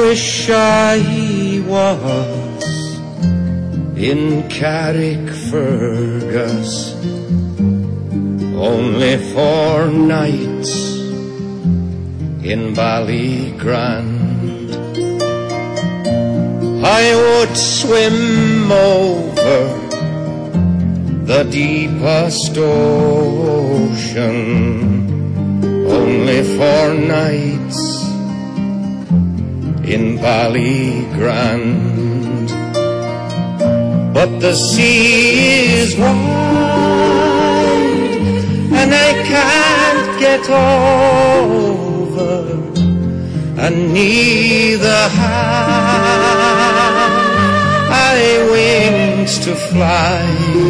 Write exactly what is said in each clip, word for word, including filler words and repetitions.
wish I was in Carrickfergus only for nights in Ballygrand. I would swim over the deepest ocean only for nights in Ballygrand. But the sea is wide and I can't get over, and neither have I wings to fly.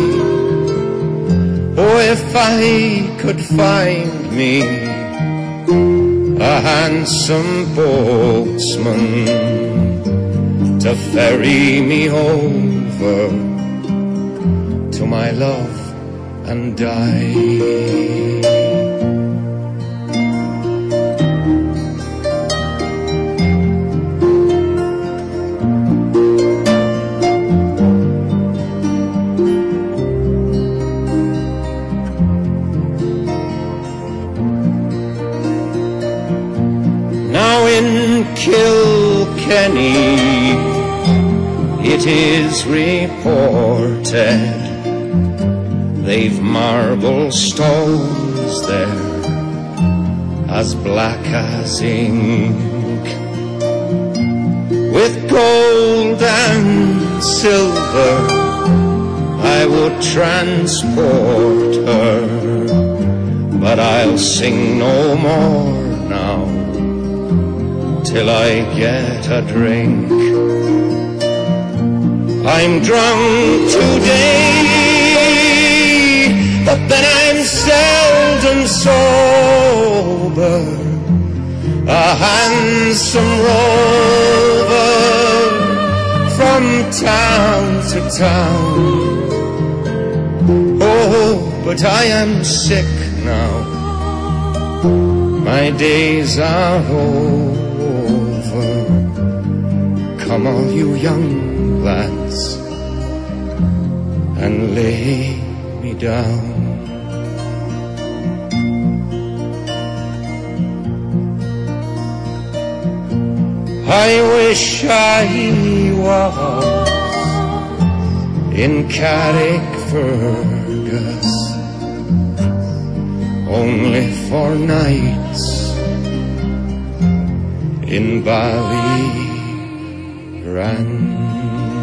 Oh, if I could find me a handsome boatsman to ferry me over to my love and die. In Kilkenny it is reported they've marble stones there as black as ink, with gold and silver I would transport her, but I'll sing no more now till I get a drink. I'm drunk today, but then I'm seldom sober, a handsome rover from town to town. Oh, but I am sick now, my days are over. Come all you young lads and lay me down. I wish I was in Carrickfergus only for nights in Ballygrand.